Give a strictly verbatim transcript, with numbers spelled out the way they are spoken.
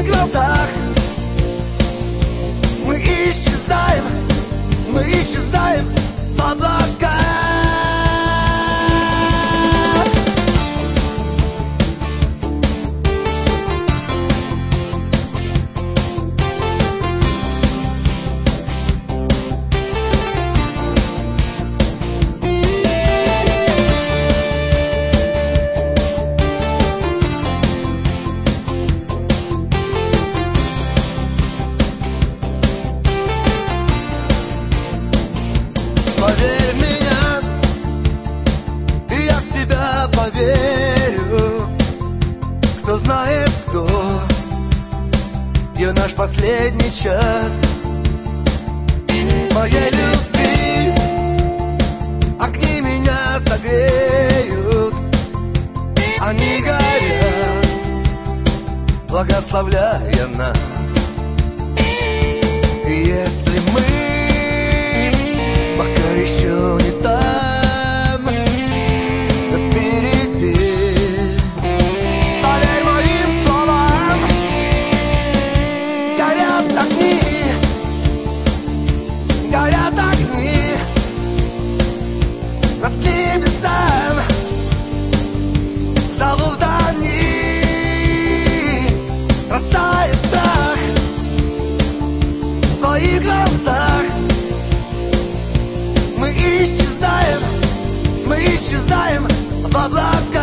твоих глазах мы исчезаем, мы исчезаем в облаках. Поверь меня, и я в тебя поверю. Кто знает кто, где наш последний час моей любви. Огни меня согреют, они горят, благословляя нас. И если мы пока еще не там, все впереди. Поверь моим словам, горят огни, горят огни, над небесам зовут они. Растает страх в твоих глазах. Мы исчезаем, мы исчезаем в облаках.